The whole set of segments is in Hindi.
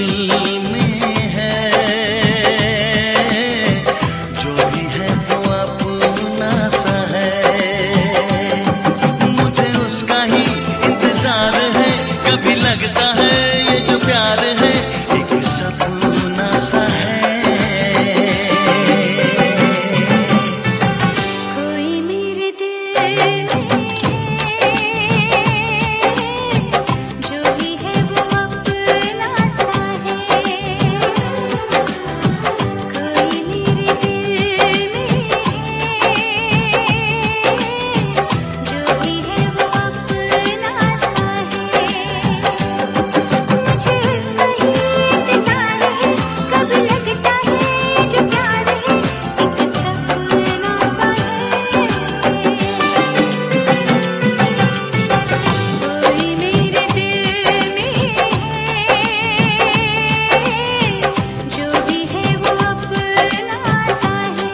में है, जो भी है वो अपना सा है। मुझे उसका ही इंतजार है, कभी लगता है ये जो प्यार है एक सपना सा है। कोई मेरे दिल में जो भी है वो अपना सा है। कोई मेरे दिल में जो भी है वो अपना सा है। मुझे उसका ही इंतजार है, कब लगता है जो प्यार है एक सपना सा है। कोई मेरे दिल में जो भी है वो अपना सा है।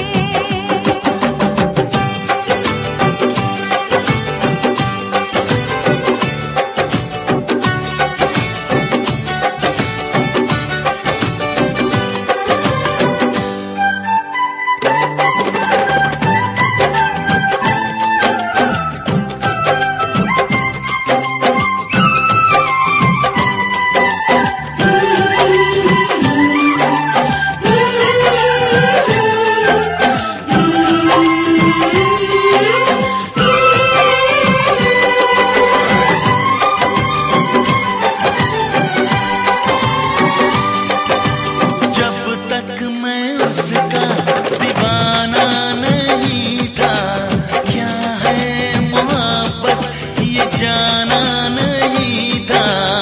जब तक मैं उसका दीवाना नहीं था, क्या है मोहब्बत ये जाना नहीं था।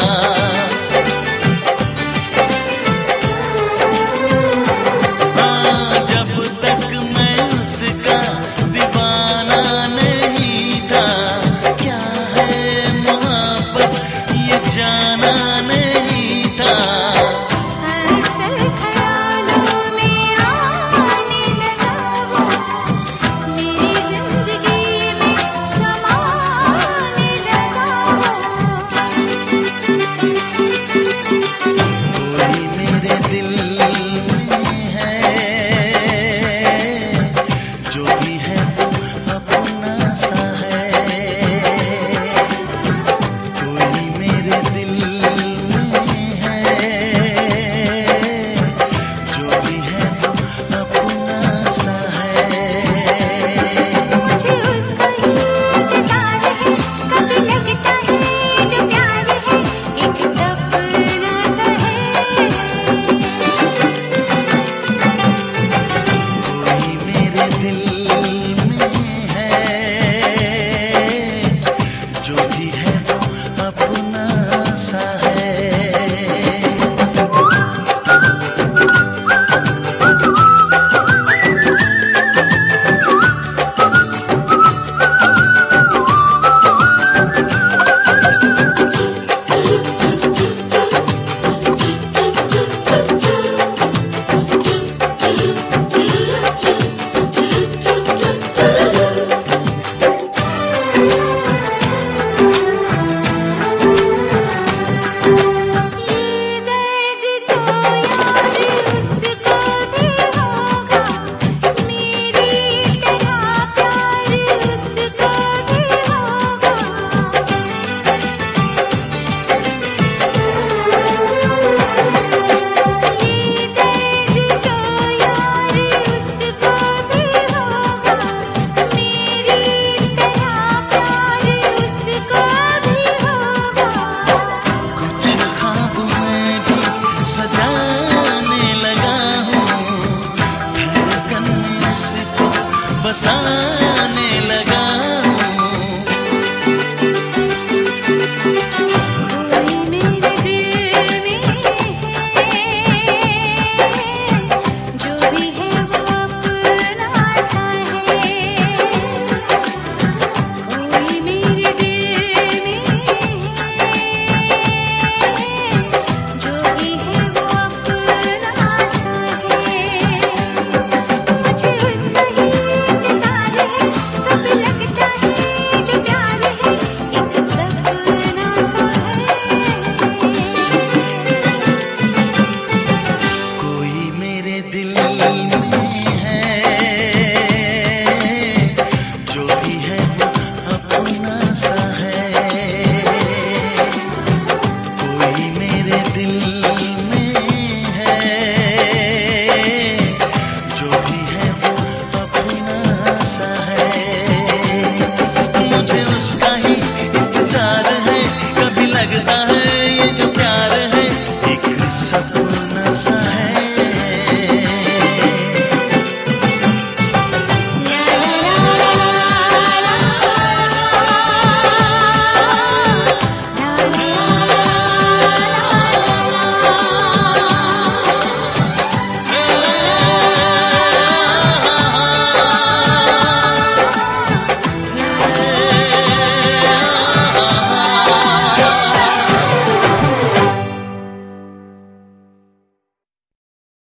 हाँ, जब तक मैं उसका दीवाना नहीं था, क्या है मोहब्बत ये जाना नहीं था। अक्सर ख्यालों में आने लगा वो, मेरी जिंदगी में समाने लगा वो। कोई मेरे दिल में है, जो भी है वो अपना सा है। कोई मेरे दिल में है, जो भी है वो अपना सा है। मुझे उसका ही इंतजार है, कब लगता है जो प्यार है एक सपना सा है। कोई मेरे दिल में है, जो भी है वो अपना सा है। ये दर्द तो यार उसको भी होगा, मेरी तरह प्यार उसको भी होगा। ये दर्द तो यार उसको भी होगा, मेरी तरह प्यार उसको भी होगा। कुछ ख्वाब मैं भी सजाने लगा हूँ, धड़कन में उसको बसा